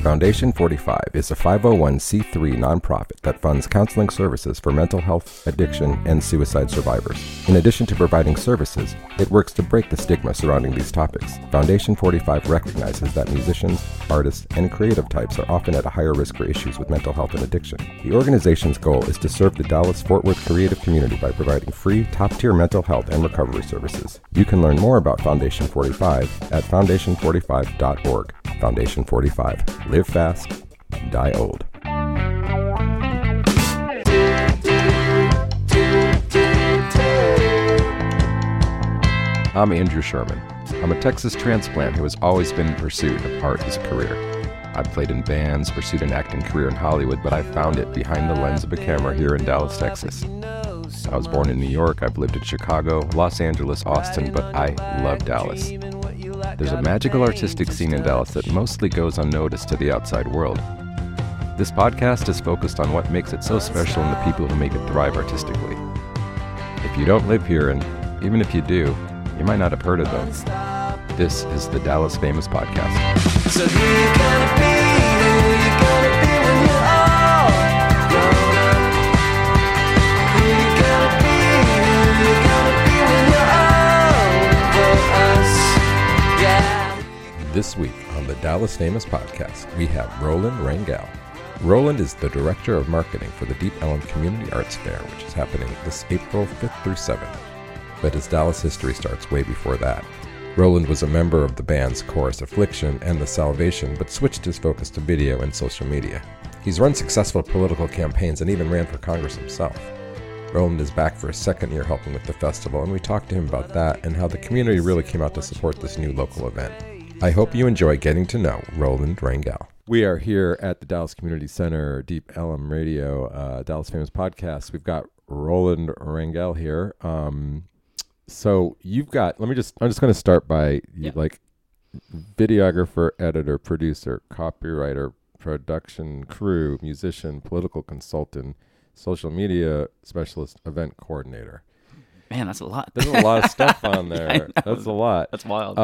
Foundation 45 is a 501c3 nonprofit that funds counseling services for mental health, addiction, and suicide survivors. In addition to providing services, it works to break the stigma surrounding these topics. Foundation 45 recognizes that musicians, artists, and creative types are often at a higher risk for issues with mental health and addiction. The organization's goal is to serve the Dallas-Fort Worth creative community by providing free, top-tier mental health and recovery services. You can learn more about Foundation 45 at foundation45.org. Foundation 45. Live fast, die old. I'm Andrew Sherman. I'm a Texas transplant who has always been in pursuit of art as a career. I've played in bands, pursued an acting career in Hollywood, but I found it behind the lens of a camera here in Dallas, Texas. I was born in New York, I've lived in Chicago, Los Angeles, Austin, but I love Dallas. There's a magical artistic scene in Dallas that mostly goes unnoticed to the outside world. This podcast is focused on what makes it so special and the people who make it thrive artistically. If you don't live here, and even if you do, you might not have heard of them. This is the Dallas Famous Podcast. So who you gonna be? Who you gonna be when you're all grown up? Who you gonna be? Who you gonna be when you're all for us? Yeah. This week on the Dallas Famous Podcast, we have Roland Rangel. Roland is the Director of Marketing for the Deep Ellum Community Arts Fair, which is happening this April 5th through 7th. But his Dallas history starts way before that. Roland was a member of the bands Chorus Affliction and The Salvation, but switched his focus to video and social media. He's run successful political campaigns and even ran for Congress himself. Roland is back for a second year helping with the festival, and we talked to him about that and how the community really came out to support this new local event. I hope you enjoy getting to know Roland Rangel. We are here at the Dallas Community Center, Deep Ellum Radio, Dallas Famous Podcast. We've got Roland Rangel here. So you've got, I'm just going to start by like videographer, editor, producer, copywriter, production crew, musician, political consultant, social media specialist, event coordinator. Man, that's a lot. There's a lot of stuff on there. That's a lot. That's wild.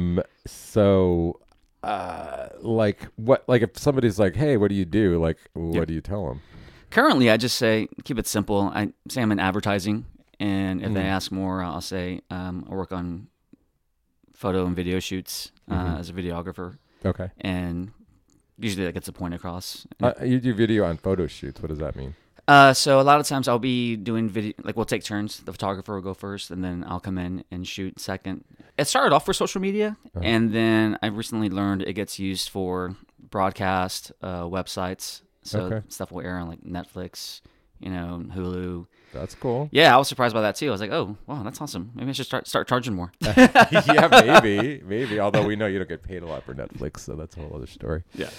Like if somebody's like, hey, what do you do? Like, what do you tell them? Currently, I just say, keep it simple. I say I'm in advertising. And if they ask more, I'll say I work on photo and video shoots as a videographer. Okay. And usually that gets the point across. You do video on photo shoots. What does that mean? So a lot of times I'll be doing video, like we'll take turns. The photographer will go first, and then I'll come in and shoot second. It started off for social media, and then I recently learned it gets used for broadcast websites. So stuff will air on like Netflix, Hulu. That's cool. Yeah, I was surprised by that too. I was like, "Oh, wow, that's awesome. Maybe I should start charging more." Yeah, maybe. Although we know you don't get paid a lot for Netflix, so that's a whole other story. Yeah.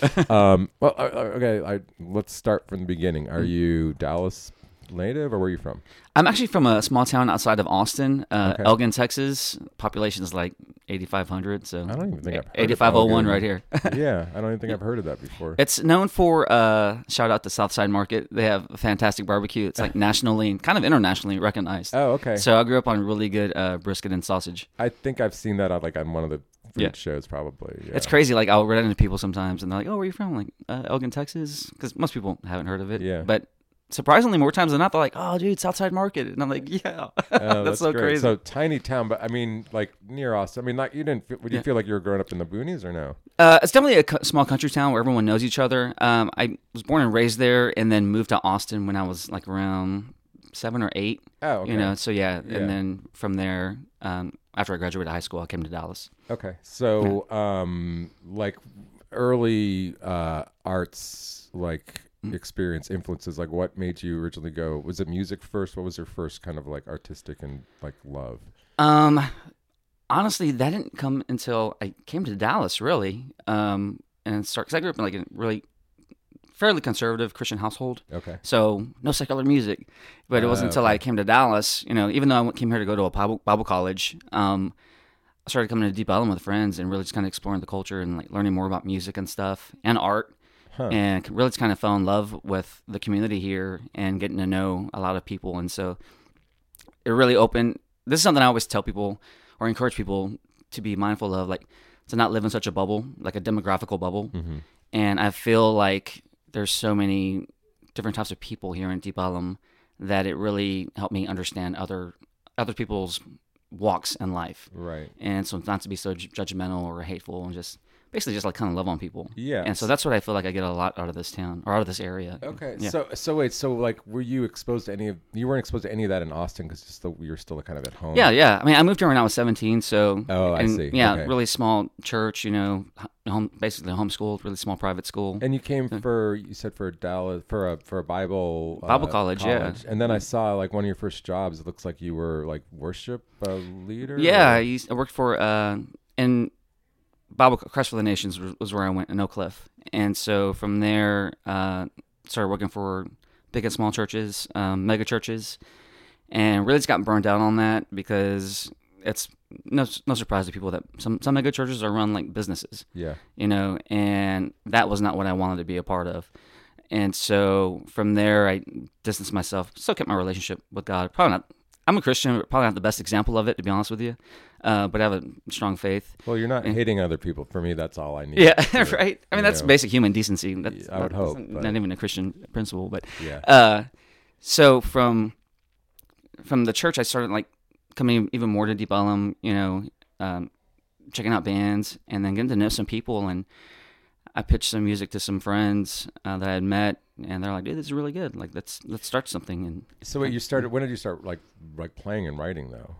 Okay. Let's start from the beginning. Are you Dallas native, or where are you from? I'm actually from a small town outside of Austin, Elgin, Texas. Population is like 8,500. So I don't even think I've heard 8501 right here. Yeah, I don't even think I've heard of that before. It's known for shout out to Southside Market. They have a fantastic barbecue. It's like nationally and kind of internationally recognized. Oh, okay. So I grew up on really good brisket and sausage. I think I've seen that on one of the food shows, probably. Yeah. It's crazy. Like I'll run into people sometimes, and they're like, "Oh, where are you from?" I'm like Elgin, Texas, because most people haven't heard of it. Yeah, but surprisingly, more times than not, they're like, "Oh, dude, Southside Market," and I'm like, "Yeah, that's so great. crazy." So tiny town, but I mean, like near Austin. I mean, like you didn't. Would you feel like you were growing up in the boonies or no? It's definitely a small country town where everyone knows each other. I was born and raised there, and then moved to Austin when I was like around 7 or 8. Oh, okay. So and then from there, after I graduated high school, I came to Dallas. Okay, so like early arts, like. Experience influences, like what made you originally go? Was it music first? What was your first kind of like artistic and like love? Honestly, that didn't come until I came to Dallas, really. And because I grew up in like a really fairly conservative Christian household. Okay. So no secular music, but it wasn't until I came to Dallas. Even though I came here to go to a Bible college, I started coming to Deep Ellum with friends and really just kind of exploring the culture and like learning more about music and stuff and art. And really just kind of fell in love with the community here and getting to know a lot of people. And so it really opened. This is something I always tell people or encourage people to be mindful of, like to not live in such a bubble, like a demographical bubble. And I feel like there's so many different types of people here in Deep Ellum that it really helped me understand other people's walks in life. Right. And so not to be so judgmental or hateful, and just basically just like kind of love on people. Yeah. And so that's what I feel like I get a lot out of this town or out of this area. Okay. Yeah. So wait. So like, were you exposed to you weren't exposed to any of that in Austin because you were still kind of at home? Yeah. I mean, I moved here when I was 17. So. Oh, I see. Yeah, Okay. really small church. Basically homeschooled, really small private school. And you came you said for Dallas for a Bible college, yeah. And then I saw like one of your first jobs. It looks like you were like worship leader. Yeah, or? I worked for in Bible Christ for the Nations was where I went in Oak Cliff, and so from there started working for big and small churches, mega churches, and really just got burned out on that because it's no surprise to people that some mega churches are run like businesses. Yeah. And that was not what I wanted to be a part of. And so from there, I distanced myself. Still kept my relationship with God. Probably not. I'm a Christian, but probably not the best example of it, to be honest with you. But I have a strong faith. Well, you're not hating other people. For me, that's all I need. Yeah, right. I mean, that's basic human decency. I would hope. Not even a Christian principle, but yeah. So from the church, I started like coming even more to Deep Ellum. Checking out bands and then getting to know some people, and I pitched some music to some friends that I had met, and they're like, "Dude, this is really good. Like, let's start something." And so, wait, when did you start like playing and writing though?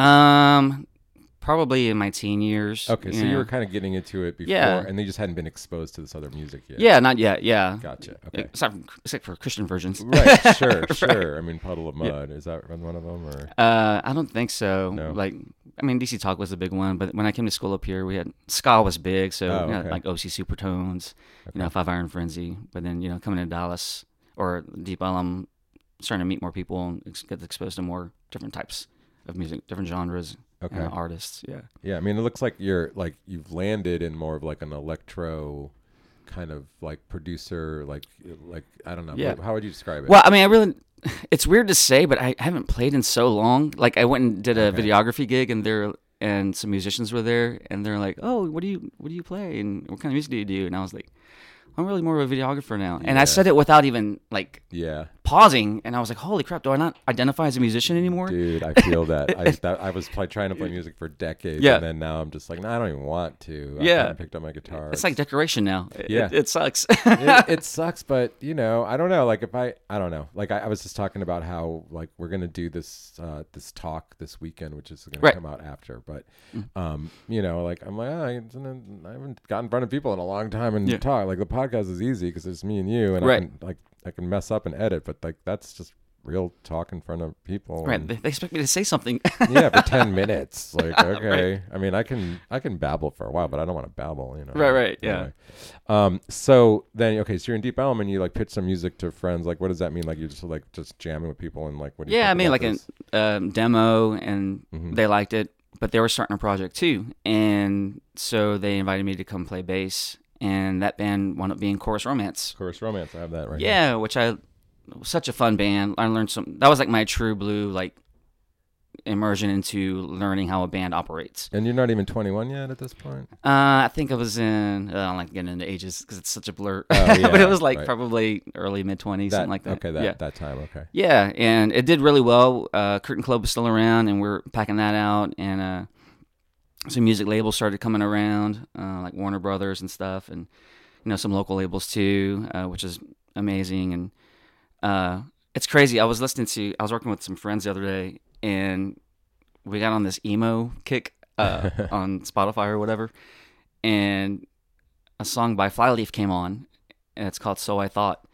Probably in my teen years. Okay, so you were kind of getting into it before, and they just hadn't been exposed to this other music yet. Yeah, not yet. Yeah. Gotcha. Okay. Except for Christian versions. Right. Sure. Right. Sure. I mean, Puddle of Mud, is that one of them, or? I don't think so. No. Like, I mean, DC Talk was a big one, but when I came to school up here, we had ska was big, so okay. like OC Supertones, Five Iron Frenzy. But then coming to Dallas or Deep Ellum, starting to meet more people and get exposed to more different types of music, different genres. Okay. Artists, yeah. Yeah, I mean, it looks like you've landed in more of like an electro kind of like producer, like I don't know. Yeah. How would you describe it? Well, I mean, it's weird to say, but I haven't played in so long. Like, I went and did a videography gig, and some musicians were there, and they're like, "Oh, what do you play, and what kind of music do you do?" And I was like, I'm really more of a videographer now. And I said it without even pausing, and I was like, holy crap, do I not identify as a musician anymore? Dude, I feel that. I was trying to play music for decades, and then now I'm just like, no, I don't even want to. I haven't picked up my guitar. It's like decoration now. It sucks. it sucks, but I don't know. Like I don't know. Like I was just talking about how like we're gonna do this talk this weekend, which is gonna come out after. But like I'm like I haven't gotten in front of people in a long time and talk. Like the podcast is easy because it's me and you, and I can mess up and edit, but like that's just real talk in front of people. Right, they expect me to say something. For 10 minutes. Like okay, I mean I can babble for a while, but I don't want to babble. Right, yeah. Anyway. So then so you're in Deep Ellum and you like pitch some music to friends. Like what does that mean? Like you're just jamming with people and like what? Do you I mean like a demo, and they liked it, but they were starting a project too, and so they invited me to come play bass. And that band wound up being Chorus Romance. Chorus Romance, I have that right now. Yeah, which was such a fun band. I learned that was like my true blue, like, immersion into learning how a band operates. And you're not even 21 yet at this point? I think I was I don't like getting into ages because it's such a blur. Oh, yeah, but it was like probably early, mid-20s, something like that. Okay, that time, okay. Yeah, and it did really well. Curtain Club was still around, and we're packing that out, and some music labels started coming around, like Warner Brothers and stuff, and some local labels too, which is amazing. And it's crazy. I was working with some friends the other day, and we got on this emo kick on Spotify or whatever, and a song by Flyleaf came on, and it's called "So I Thought."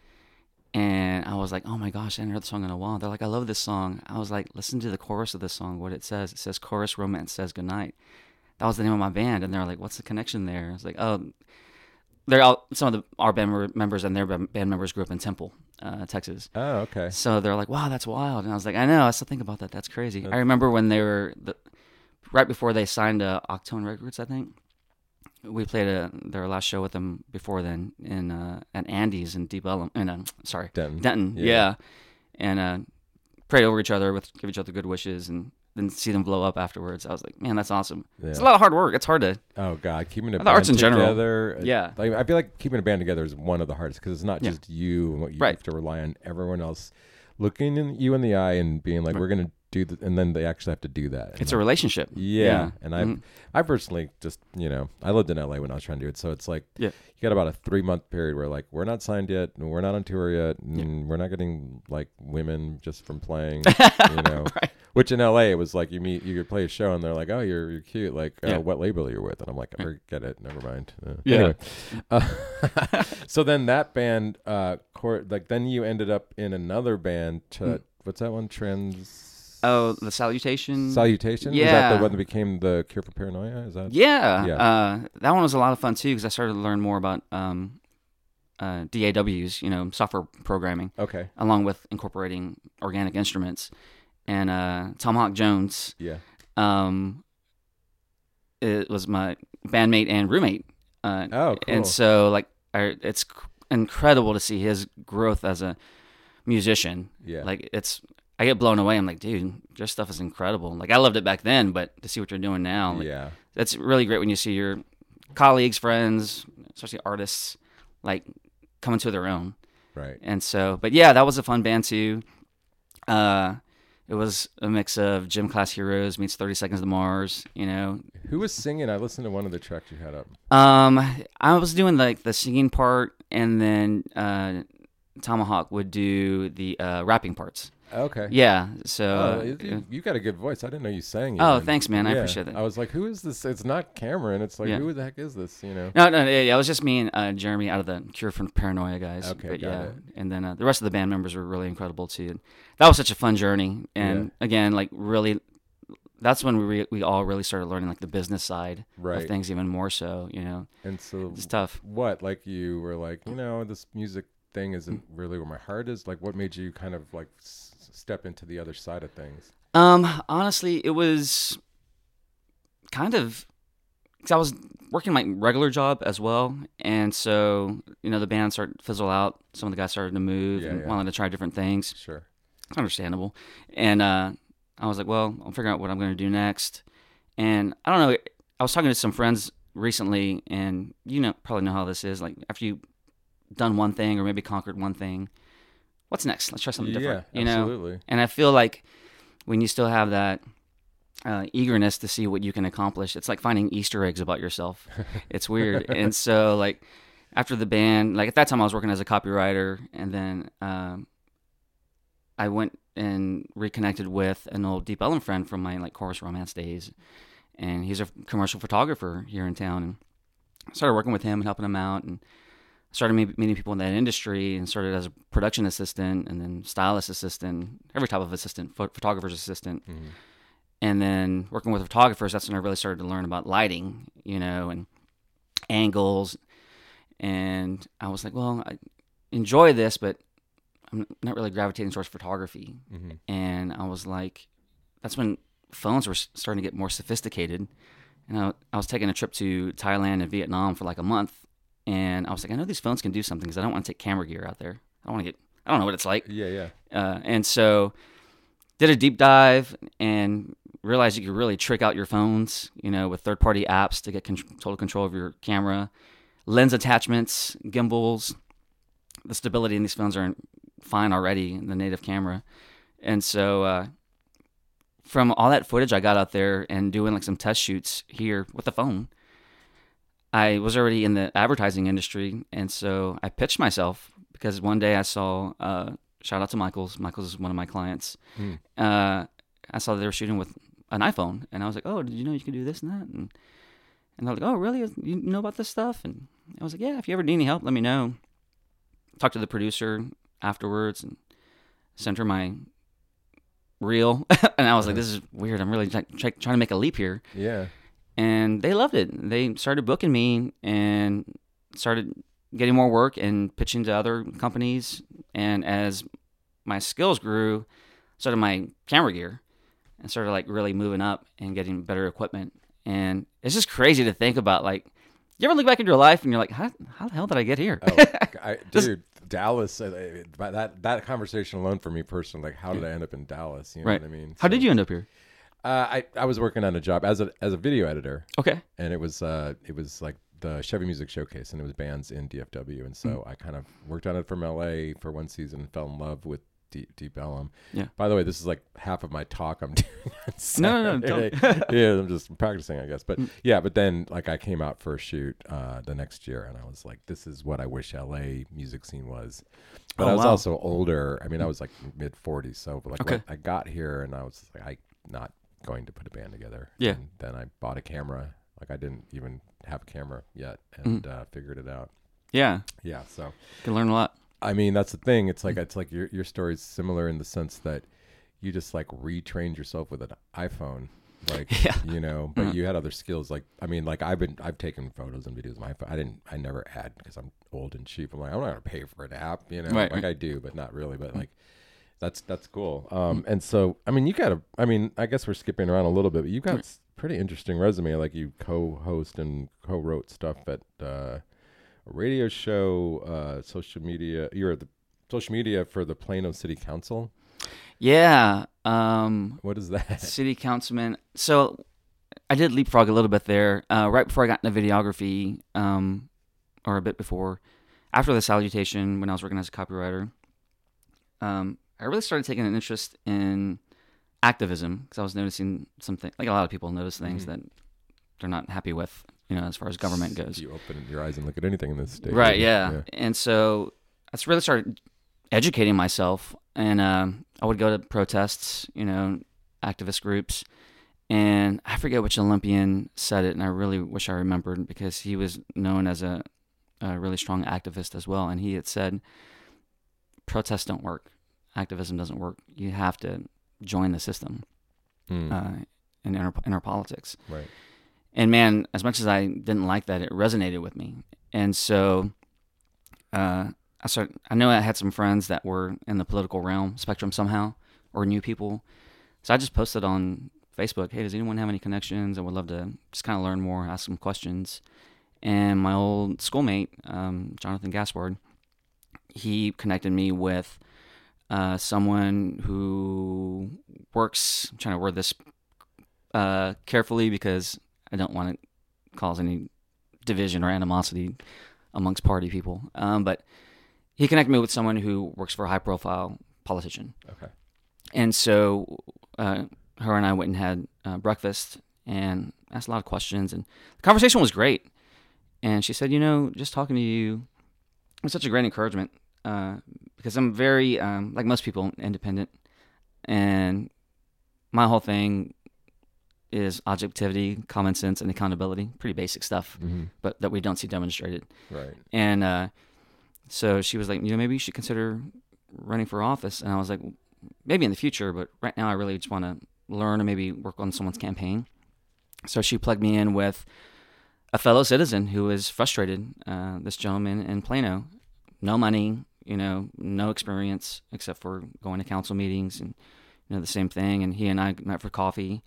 And I was like, oh my gosh, I hadn't heard the song in a while. They're like, I love this song. I was like, listen to the chorus of this song, what it says. It says, Chorus Romance says goodnight. That was the name of my band, and they're like, "What's the connection there?" I was like, "Oh, they're all some of our band members and their band members grew up in Temple, Texas." Oh, okay. So they're like, "Wow, that's wild," and I was like, "I know, I still think about that. That's crazy." I remember when they were right before they signed to Octone Records, I think. We played their last show with them before then at Andy's in Deep Ellum, Denton. Yeah. And prayed over each other, give each other good wishes, and then see them blow up afterwards. I was like, man, that's awesome. It's a Yeah. lot of hard work. It's hard to. Oh God, keeping a The band arts in general. together. Yeah. Like, I feel like keeping a band together is one of the hardest because it's not Yeah. just you and what you Right. have to rely on everyone else looking you in the eye and being like, we're gonna do and then they actually have to do that. And It's a relationship. yeah, and Mhm. I personally just I lived in LA when I was trying to do it, so it's like Yeah. you got about a 3-month period where like we're not signed yet, and we're not on tour yet, and we're not getting like women just from playing, Right. Which in LA it was like you could play a show and they're like, oh, you're cute, like Yeah. what label you're with, and I'm like, forget it, never mind. Yeah. Anyway. So then that band, then you ended up in another band. What's that one? Oh, the Salutation. Salutation? Is that Yeah. the one that became the Cure for Paranoia? Is that? Yeah. Yeah. That one was a lot of fun too because I started to learn more about DAWs, software programming, Okay. along with incorporating organic instruments. And Tomahawk Jones, Yeah. it was my bandmate and roommate. Oh, cool. And so, it's incredible to see his growth as a musician. Yeah. I get blown away. I'm like, dude, your stuff is incredible. Like, I loved it back then, but to see what you're doing now, Yeah. that's really great when you see your colleagues, friends, especially artists, like coming to their own. Right. And so, but yeah, that was a fun band too. It was a mix of Gym Class Heroes meets 30 Seconds to Mars, Who was singing? I listened to one of the tracks you had up. I was doing like the singing part, and then Tomahawk would do the rapping parts. Okay. Yeah, so You got a good voice. I didn't know you sang. Oh, even. thanks, man. I Yeah. appreciate that. I was like, who is this? It's not Cameron. It's like, Yeah. who the heck is this? No, yeah, it was just me and Jeremy out of the Cure for Paranoia guys. Okay, but got yeah, it. and then the rest of the band members were really incredible too. And that was such a fun journey. And again, like really, that's when we all really started learning like the business side Right. of things even more so. And so It's tough. what? Like you were like, this music thing isn't really where my heart is. Like, what made you kind of like step into the other side of things? Honestly, it was kind of because I was working my regular job as well, and so the band started to fizzle out. Some of the guys started to move and wanted to try different things. Sure. It's understandable. And I was like, well, I'll figure out what I'm going to do next. And I don't know. I was talking to some friends recently, and probably know how this is. Like after you've done one thing or maybe conquered one thing, what's next? Let's try something different. Yeah, absolutely. And I feel like when you still have that eagerness to see what you can accomplish, it's like finding Easter eggs about yourself. It's weird. And so like after the band, like at that time I was working as a copywriter, and then I went and reconnected with an old Deep Ellum friend from my like Chorus Romance days, and he's a commercial photographer here in town, and I started working with him and helping him out, and started meeting people in that industry, and started as a production assistant and then stylist assistant, every type of assistant, photographer's assistant. Mm-hmm. And then working with photographers, that's when I really started to learn about lighting, and angles. And I was like, well, I enjoy this, but I'm not really gravitating towards photography. Mm-hmm. And I was like, that's when phones were starting to get more sophisticated. And I was taking a trip to Thailand and Vietnam for like a month. And I was like, I know these phones can do something because I don't want to take camera gear out there. I don't know what it's like. Yeah. And so did a deep dive and realized you could really trick out your phones, with third-party apps to get total control of your camera, lens attachments, gimbals. The stability in these phones are fine already in the native camera. And so from all that footage I got out there and doing like some test shoots here with the phone, I was already in the advertising industry, and so I pitched myself because one day I saw, shout out to Michaels. Michaels is one of my clients. I saw they were shooting with an iPhone, and I was like, oh, did you know you can do this and that? And they're like, oh, really? You know about this stuff? And I was like, yeah, if you ever need any help, let me know. Talked to the producer afterwards and sent her my reel. And I was like, this is weird. I'm really trying to make a leap here. Yeah. And they loved it. They started booking me and started getting more work and pitching to other companies. And as my skills grew, so did my camera gear, and started like really moving up and getting better equipment. And it's just crazy to think about. Like, you ever look back at your life and you're like, how the hell did I get here? Dude, Dallas. That conversation alone for me personally, like, how did I end up in Dallas? You know Right. what I mean? How did you end up here? I was working on a job as a video editor, Okay. and it was like the Chevy Music Showcase, and it was bands in DFW, and so I kind of worked on it from LA for one season and fell in love with Deep Ellum. Yeah. By the way, this is like half of my talk I'm doing on No, Saturday. Yeah, I'm just practicing, I guess. But yeah, but then like I came out for a shoot the next year, and I was like, this is what I wish LA music scene was. But I was also older. I mean, I was like mid 40s, so like when I got here, and I was like, I'm not going to put a band together. Yeah. And then I bought a camera. Like I didn't even have a camera yet, and figured it out. Yeah. Yeah. So You can learn a lot. I mean, that's the thing. It's like your story's similar in the sense that you just like retrained yourself with an iPhone, like you know, but you had other skills. Like I mean, like I've taken photos and videos on my phone. I never had because I'm old and cheap. I'm like I'm not gonna pay for an app, you know, like I do, but not really. But like that's cool. And so I mean, I guess we're skipping around a little bit, but you got pretty interesting resume. Like you co-host and co-wrote stuff at. Radio show, social media. You're at the social media for the Plano City Council. Yeah. What is that? City councilman. So I did leapfrog a little bit there. Right before I got into videography, or a bit before, after the salutation, when I was working as a copywriter, I really started taking an interest in activism because I was noticing something. Like a lot of people notice things that they're not happy with. You know, as far as government goes. You open your eyes and look at anything in this state. Right, yeah. And so I really started educating myself. And I would go to protests, you know, activist groups. And I forget which Olympian said it, and I really wish I remembered because he was known as a really strong activist as well. And he had said, protests don't work. Activism doesn't work. You have to join the system in our politics. Right. And man, as much as I didn't like that, it resonated with me. And so I know I had some friends that were in the political spectrum somehow, or knew people. So I just posted on Facebook, hey, does anyone have any connections? I would love to just kind of learn more, ask some questions. And my old schoolmate, Jonathan Gaspard, he connected me with someone who works, I'm trying to word this carefully because I don't want to cause any division or animosity amongst party people. But he connected me with someone who works for a high-profile politician. Okay. And so her and I went and had breakfast and asked a lot of questions. And the conversation was great. And she said, you know, just talking to you was such a great encouragement because I'm very, like most people, independent. And my whole thing is objectivity, common sense, and accountability. Pretty basic stuff, but that we don't see demonstrated. Right. And so she was like, you know, maybe you should consider running for office. And I was like, maybe in the future, but right now I really just want to learn and maybe work on someone's campaign. So she plugged me in with a fellow citizen who is frustrated, this gentleman in Plano. No money, you know, no experience except for going to council meetings and, you know, the same thing. And he and I met for coffee.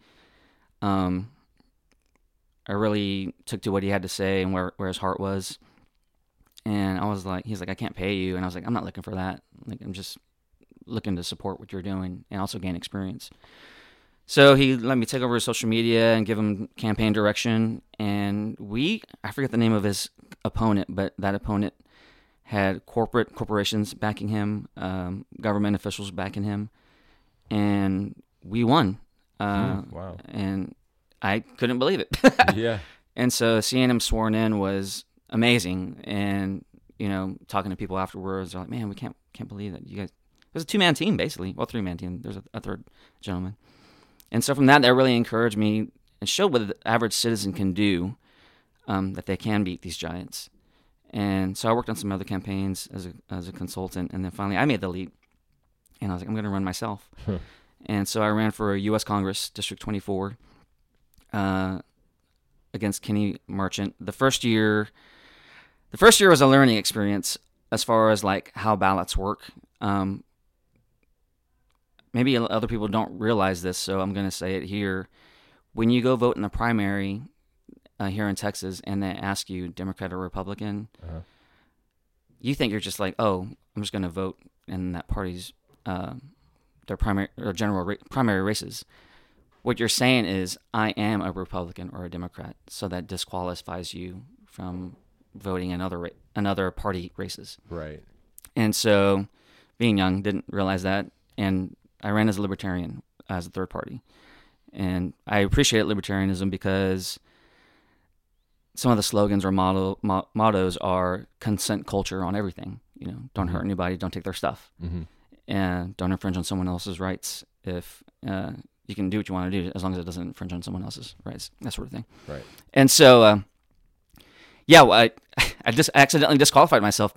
I really took to what he had to say and where his heart was. And I was like, he's like, I can't pay you. And I was like, I'm not looking for that. Like, I'm just looking to support what you're doing and also gain experience. So he let me take over his social media and give him campaign direction. And I forget the name of his opponent, but that opponent had corporations backing him, government officials backing him. And we won. Wow. And I couldn't believe it. Yeah. And so seeing him sworn in was amazing. And, you know, talking to people afterwards, they're like, man, we can't believe that you guys, it was a 2-man team, basically. Well, 3-man team. There's a third gentleman. And so from that really encouraged me and showed what the average citizen can do, that they can beat these giants. And so I worked on some other campaigns as a consultant. And then finally I made the leap. And I was like, I'm going to run myself. And so I ran for U.S. Congress, District 24, against Kenny Merchant. The first year was a learning experience as far as like how ballots work. Maybe other people don't realize this, so I'm going to say it here. When you go vote in the primary here in Texas and they ask you Democrat or Republican, you think you're just like, oh, I'm just going to vote in that party's their primary or primary races. what you're saying is I am a Republican or a Democrat, so that disqualifies you from voting in another party races. Right. And so, being young, didn't realize that, and I ran as a libertarian as a third party. And I appreciate libertarianism because some of the slogans or mottos are consent culture on everything. You know, don't hurt anybody, don't take their stuff, and don't infringe on someone else's rights. If you can do what you want to do as long as it doesn't infringe on someone else's rights, that sort of thing. Right. And so, I just accidentally disqualified myself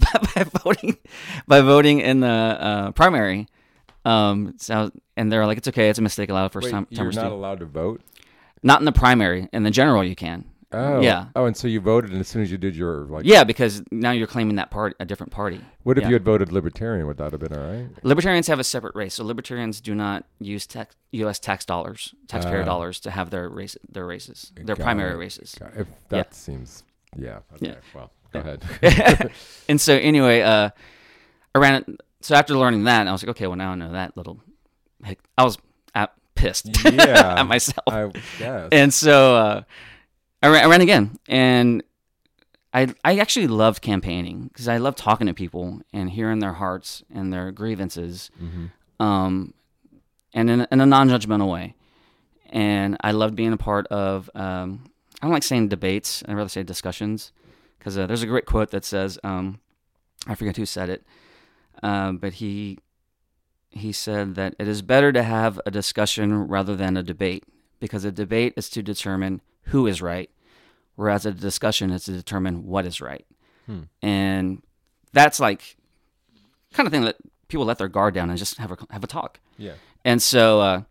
by voting in the primary. So, and they're like, it's okay, it's a mistake. Allow first time. You're not allowed to vote? Not in the primary. In the general, you can. Oh. Yeah. Oh, and so you voted, and as soon as you did your Yeah, because now you're claiming that a different party. What if you had voted Libertarian? Would that have been all right? Libertarians have a separate race, so libertarians do not use U.S. taxpayer dollars, to have their races, their primary races. If that seems, okay. Yeah. Well, go ahead. And so anyway, I ran it. So after learning that, I was like, okay, well now I know that little. I was pissed at myself. I guess. And so I ran again, and I actually loved campaigning because I love talking to people and hearing their hearts and their grievances, and in a non-judgmental way. And I loved being a part of. I don't like saying debates. I'd rather say discussions, because there's a great quote that says, I forget who said it, but he said that it is better to have a discussion rather than a debate, because a debate is to determine who is right, whereas a discussion is to determine what is right. And that's like kind of thing that people let their guard down and just have a talk. Yeah. And so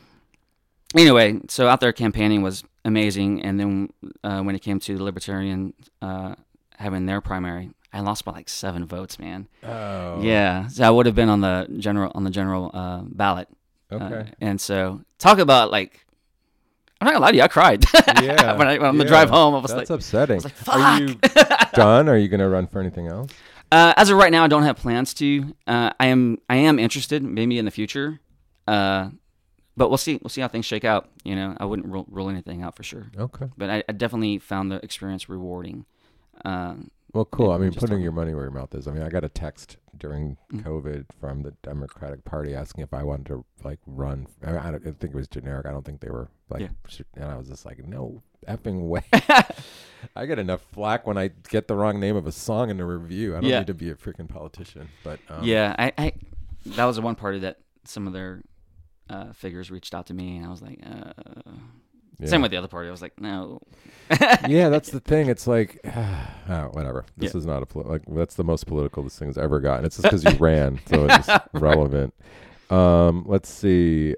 anyway, so out there campaigning was amazing. And then when it came to the Libertarian having their primary, I lost by like 7 votes, man. Oh. Yeah. So I would have been on the general ballot. Okay. And so talk about like, I'm not gonna lie to you, I cried. Yeah. when on the drive home, I was That's like, upsetting. I was like, fuck. Are you done? Are you going to run for anything else? As of right now, I don't have plans to. I am interested, maybe in the future. But we'll see. We'll see how things shake out. You know, I wouldn't rule anything out for sure. Okay. But I definitely found the experience rewarding. Well, cool. I mean, just putting talking. your money where your mouth is. I mean, I got a text during COVID from the Democratic Party asking if I wanted to like run. I think it was generic. I don't think they were like, and I was just like, no effing way. I get enough flack when I get the wrong name of a song in a review. I don't need to be a freaking politician. But yeah, I that was the one party that some of their figures reached out to me, and I was like, same with the other party. I was like, no. Yeah, that's the thing. It's like, whatever. This is not that's the most political this thing's ever gotten. It's just because you ran, so it's just relevant. Let's see.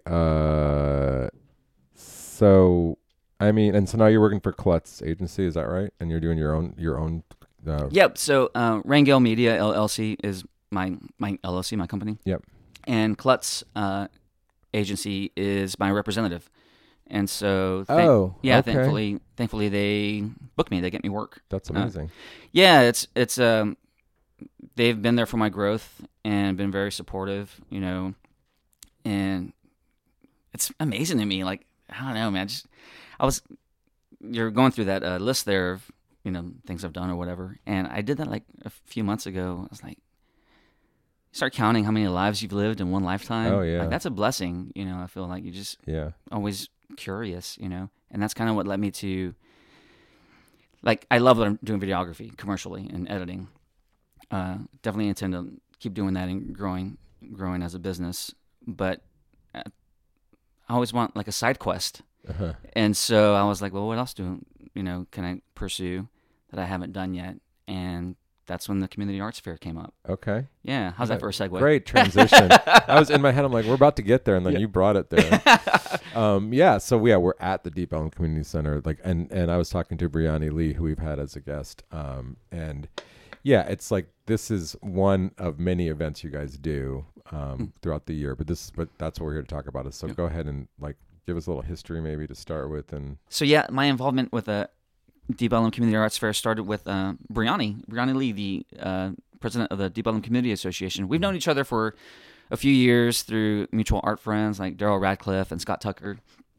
So, I mean, and so now you're working for Klutz Agency, is that right? And you're doing your own. Yep. So, Rangel Media LLC is my LLC, my company. Yep. And Klutz Agency is my representative. And so, thankfully they book me. They get me work. That's amazing. Yeah, it's they've been there for my growth and been very supportive. You know, and it's amazing to me. Like, I don't know, man. You're going through that list there of things I've done or whatever, and I did that like a few months ago. I was like, you start counting how many lives you've lived in one lifetime. Oh yeah, like, that's a blessing. I feel like you just always curious, and that's kind of what led me to, like, I love doing videography commercially and editing. Definitely intend to keep doing that and growing as a business, but I always want like a side quest. And so I was like, well, what else can I pursue that I haven't done yet? And that's when the Community Arts Fair came up. Okay. Yeah. How's that for a segue? Great transition. I was in my head, I'm like, we're about to get there, and then you brought it there. So we're at the Deep Ellum Community Center, like, and I was talking to Brianni Lee, who we've had as a guest, and yeah, it's like this is one of many events you guys do throughout the year, but that's what we're here to talk about. So go ahead and like give us a little history maybe to start with, and so my involvement with Deep Ellum Community Arts Fair started with Brianni Lee, the president of the Deep Ellum Community Association. We've known each other for a few years through mutual art friends like Daryl Radcliffe and Scott Tucker.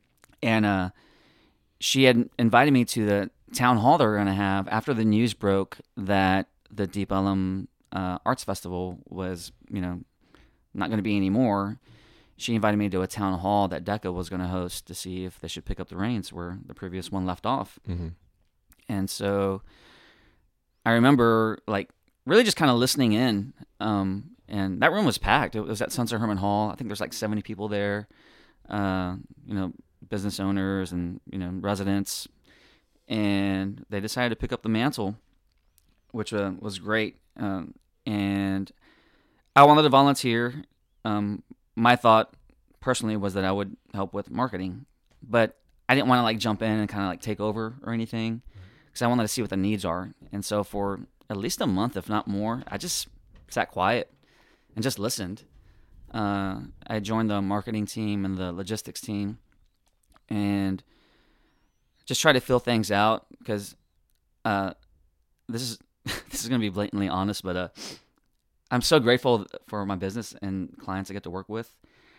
And she had invited me to the town hall they were going to have after the news broke that the Deep Ellum Arts Festival was, not going to be anymore. She invited me to a town hall that Decca was going to host to see if they should pick up the reins where the previous one left off. Mm-hmm. And so I remember really just kind of listening in. And that room was packed. It was at Sunset Herman Hall. I think there's 70 people there, business owners and, residents. And they decided to pick up the mantle, which was great. And I wanted to volunteer. My thought personally was that I would help with marketing, but I didn't want to jump in and kind of take over or anything, because I wanted to see what the needs are. And so for at least a month, if not more, I just sat quiet and just listened. I joined the marketing team and the logistics team and just tried to fill things out, because this is going to be blatantly honest, but I'm so grateful for my business and clients I get to work with,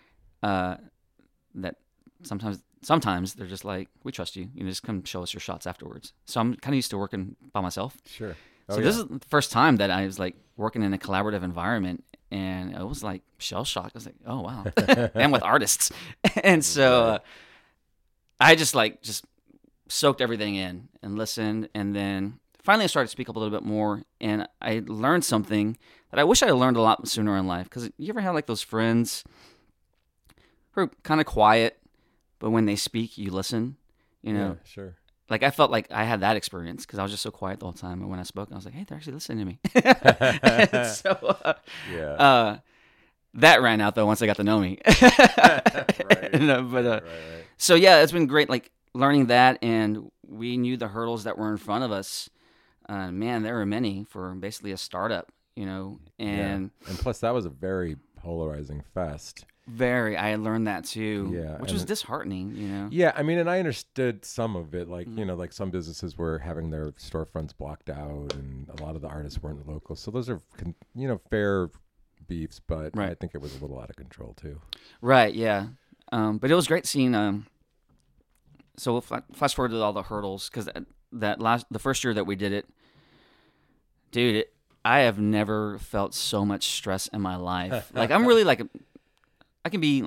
that sometimes they're just like, we trust you. Just come show us your shots afterwards. So I'm kind of used to working by myself. Sure. So this is the first time that I was working in a collaborative environment, and it was shell shock. I was like, oh wow, and with artists. And so I just soaked everything in and listened, and then finally I started to speak up a little bit more, and I learned something that I wish I had learned a lot sooner in life. Because you ever have those friends who are kind of quiet, but when they speak, you listen, Yeah, sure. I felt like I had that experience because I was just so quiet the whole time. And when I spoke, I was like, hey, they're actually listening to me. So, Yeah. that ran out, though, once they got to know me. Right. Right. So, yeah, it's been great, learning that. And we knew the hurdles that were in front of us. Man, there were many for basically a startup, and And plus, that was a very polarizing fest. I had learned that too, Yeah, which and was disheartening, Yeah, I mean, and I understood some of it. Some businesses were having their storefronts blocked out, and a lot of the artists weren't local. So those are, fair beefs, but Right. I think it was a little out of control too. Right, yeah. But it was great seeing. So we'll flash forward to all the hurdles, because the first year that we did it, dude, I have never felt so much stress in my life. I'm really I can be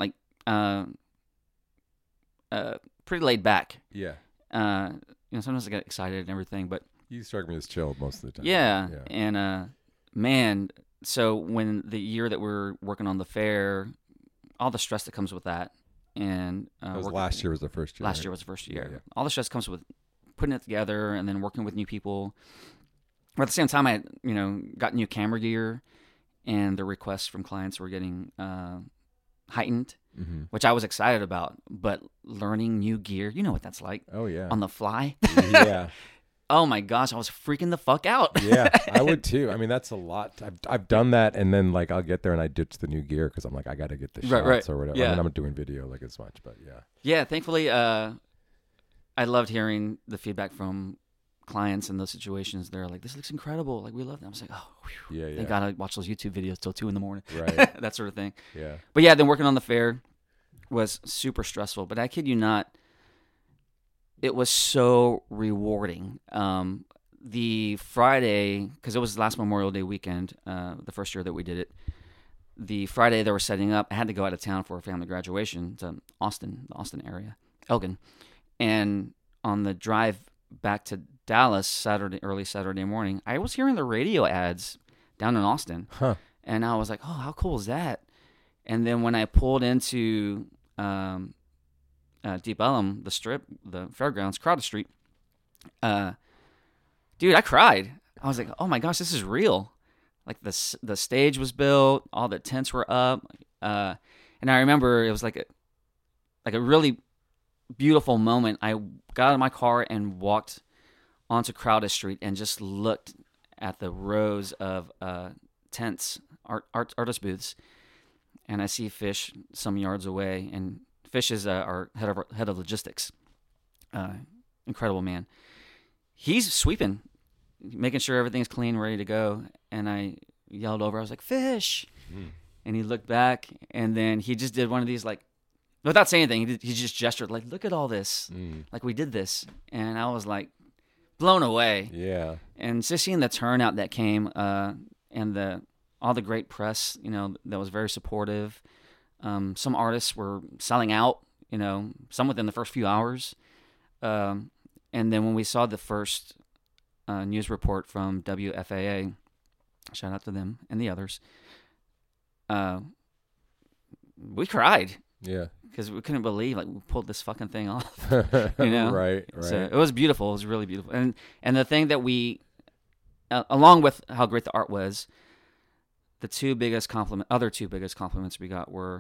pretty laid back. Yeah, Sometimes I get excited and everything, but you struck me as chilled most of the time. yeah. And man, so when the year that we're working on the fair, all the stress that comes with that, and last year was the first year. Last right? year was the first year. Yeah. All the stress comes with putting it together and then working with new people. But at the same time, I got new camera gear, and the requests from clients were getting heightened, Mm-hmm. which I was excited about. But learning new gear, you know what that's like Oh yeah. on the fly. Yeah. Oh my gosh, I was freaking the fuck out. Yeah, I would too. I mean, that's a lot. I've done that, and then I'll get there and I ditch the new gear because I'm like, I got to get the shots Right. or whatever. Yeah. I mean, I'm not doing video as much, but yeah. Yeah, thankfully, I loved hearing the feedback from clients in those situations. They're like, this looks incredible. We love them. I was like, oh, whew. Yeah, yeah. Thank God I watch those YouTube videos till 2 a.m. Right. That sort of thing. Yeah. But yeah, then working on the fair was super stressful. But I kid you not, it was so rewarding. The Friday, because it was last Memorial Day weekend, the first year that we did it, the Friday they were setting up, I had to go out of town for a family graduation to Austin, the Austin area, Elgin. And on the drive back to Dallas early Saturday morning, I was hearing the radio ads down in Austin. Huh. And I was like, oh, how cool is that? And then when I pulled into Deep Ellum, the strip, the fairgrounds, Crowder Street, dude, I cried. I was like, oh my gosh, this is real. The stage was built, all the tents were up, and I remember it was like a really beautiful moment. I got out of my car and walked onto Crowder Street and just looked at the rows of tents, artist booths, and I see Fish some yards away, and Fish is our head of logistics. Incredible man. He's sweeping, making sure everything's clean, ready to go. And I yelled over. I was like, Fish. And he looked back, and then he just did one of these without saying anything, he just gestured like, "Look at all this, Mm. like we did this," and I was like blown away. Yeah. And just seeing the turnout that came, and all the great press, that was very supportive. Some artists were selling out, some within the first few hours. And then when we saw the first news report from WFAA, shout out to them and the others, we cried Yeah. because we couldn't believe we pulled this fucking thing off. Right. So it was beautiful. It was really beautiful. And the thing that we, along with how great the art was, the other two biggest compliments we got were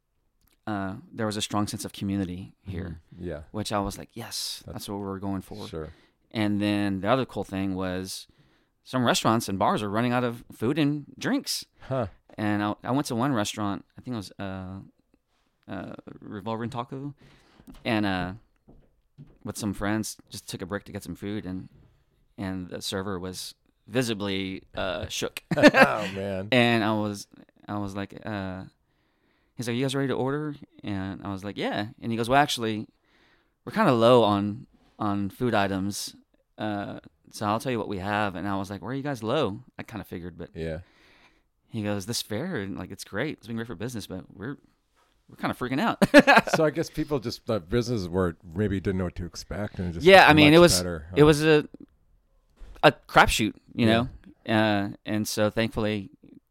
there was a strong sense of community here, Yeah. which I was like, yes, that's what we were going for. Sure. And then the other cool thing was some restaurants and bars are running out of food and drinks. Huh. And I went to one restaurant, I think it was Revolver and Taco, and with some friends, just took a break to get some food, and the server was visibly shook. Oh man. And I was like, he's like, "You guys ready to order?" And I was like, "Yeah." And he goes, "Well, actually, we're kind of low on food items, so I'll tell you what we have." And I was like, "Where are you guys low?" I kind of figured, but Yeah. he goes, "This fair, and it's great. It's been great for business, but we're kind of freaking out." So I guess people just businesses were maybe didn't know what to expect, and it just Yeah, I mean, much it was better. it was a crapshoot, know, and so thankfully,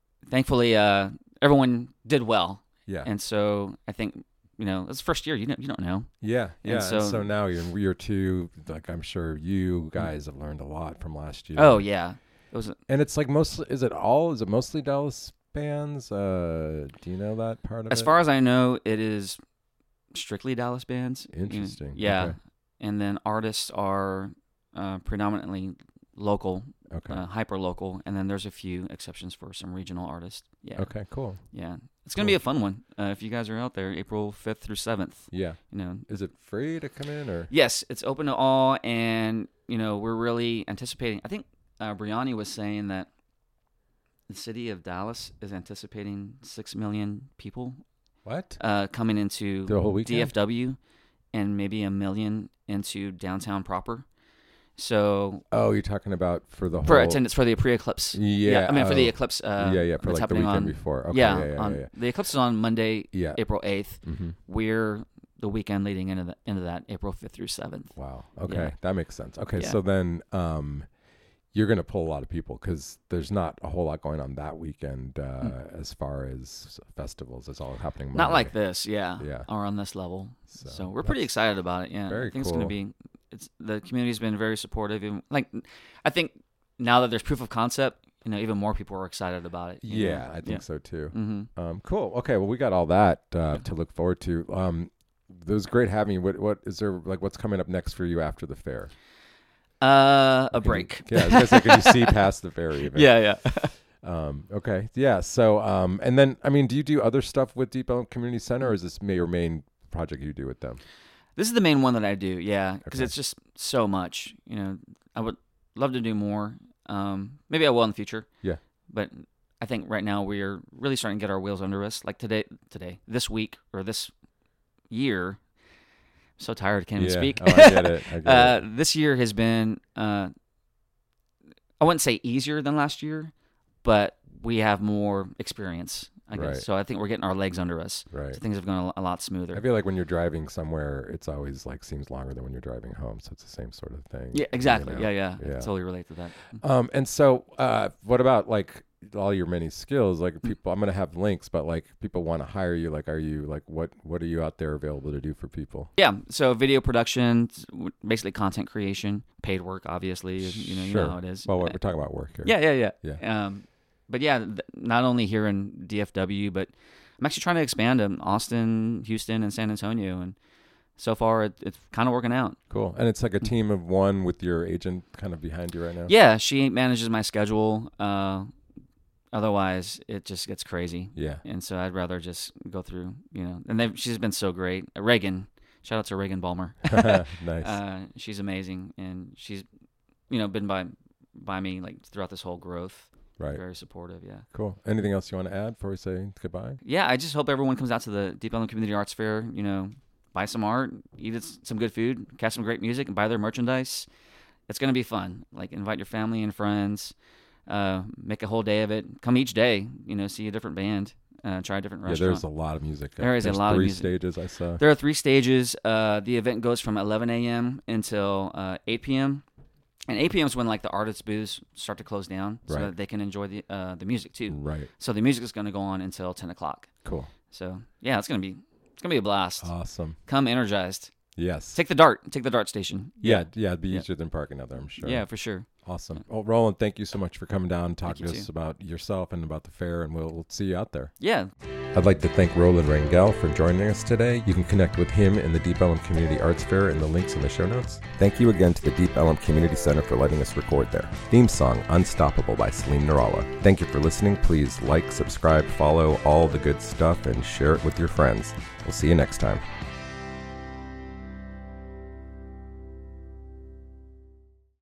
everyone did well, Yeah. and so I think it's the first year you don't know. Yeah. and And so- so now you're in year 2. I'm sure you guys have learned a lot from last year. Oh yeah, it was And it's mostly. Is it mostly Dallas bands? Do you know that part of it? as far as I know, it is strictly Dallas bands. Interesting. Yeah, Okay. and then artists are predominantly local, Okay. hyper local, and then there's a few exceptions for some regional artists. Yeah. Okay. Cool. Yeah, it's gonna be a fun one. If you guys are out there, April 5th through 7th. Yeah. Is it free to come in or? Yes, it's open to all, and we're really anticipating. I think Brianni was saying that the city of Dallas is anticipating 6 million people What? coming into The whole weekend? DFW, and maybe 1 million into downtown proper. So Oh, you're talking about for the for whole attendance for the pre-eclipse. Yeah. I mean for the oh. eclipse. Yeah. For that's the happening weekend on before. Okay. yeah, Yeah. the eclipse is on Monday, Yeah. April 8th. Mm-hmm. We're the weekend leading into that April 5th through 7th. Wow. Okay. Yeah. That makes sense. Okay. Yeah. So then, you're going to pull a lot of people because there's not a whole lot going on that weekend as far as festivals. It's all happening Monday. Not like this, yeah, Yeah. or on this level. So So we're pretty excited about it. Yeah, very I think it's going to cool. be. The community's been very supportive. And I think now that there's proof of concept, even more people are excited about it. Yeah, I think so too. Mm-hmm. Cool. Okay. Well, we got all that to look forward to. It was great having you. What is there what's coming up next for you after the fair? A break. Yeah. I was gonna say, can you see past the fair even? Yeah. Okay. Yeah. So, and then, I mean, do you do other stuff with Deep Ellum Community Center, or is this your main project you do with them? This is the main one that I do. Yeah, because Okay. it's just so much. I would love to do more. Maybe I will in the future. Yeah. But I think right now we are really starting to get our wheels under us. Like this week or this year. I'm so tired, I can't even speak. Oh, I get it. This year has been, I wouldn't say easier than last year, but we have more experience, I guess. Right. So I think we're getting our legs under us. Right. So things have gone a lot smoother. I feel like when you're driving somewhere, it's always seems longer than when you're driving home. So it's the same sort of thing. Yeah, exactly. you know? Yeah. I Yeah. totally relate to that. And so, what about all your many skills? People, I'm going to have links, but people want to hire you. Are you what are you out there available to do for people? Yeah. So video production, basically content creation, paid work, obviously. You know how it is. Well, we're talking about work here. Yeah. But yeah, not only here in DFW, but I'm actually trying to expand to Austin, Houston, and San Antonio. And so far, it's kind of working out. Cool. And it's like a team of one with your agent kind of behind you right now? Yeah, she manages my schedule. Otherwise, it just gets crazy. Yeah. And so I'd rather just go through, and she's been so great. Reagan, shout out to Reagan Balmer. Nice. She's amazing, and she's, been by me throughout this whole growth. Right. Very supportive. Yeah. Cool. Anything else you want to add before we say goodbye? Yeah, I just hope everyone comes out to the Deep Ellum Community Arts Fair. You know, buy some art, eat some good food, catch some great music, and buy their merchandise. It's gonna be fun. Like, invite your family and friends. Make a whole day of it. Come each day. You know, see a different band. Try a different restaurant. Yeah, there's a lot of music. There's a lot of music. 3 stages I saw. There are 3 stages. The event goes from 11 a.m. until 8 p.m. And 8 p.m. is when like the artists' booths start to close down, so Right. that they can enjoy the music too. Right. So the music is going to go on until 10 o'clock. Cool. So yeah, it's gonna be a blast. Awesome. Come energized. Yes. Take the dart station. Yeah, it'd be easier than parking out there, I'm sure. Yeah, for sure. Awesome. Well, Roland, thank you so much for coming down and talking you to us too. about yourself and about the fair, and we'll see you out there. Yeah. I'd like to thank Roland Rangel for joining us today. You can connect with him in the Deep Ellum Community Arts Fair in the links in the show notes. Thank you again to the Deep Ellum Community Center for letting us record there. Theme song, Unstoppable by Salim Narala. Thank you for listening. Please like, subscribe, follow, all the good stuff, and share it with your friends. We'll see you next time.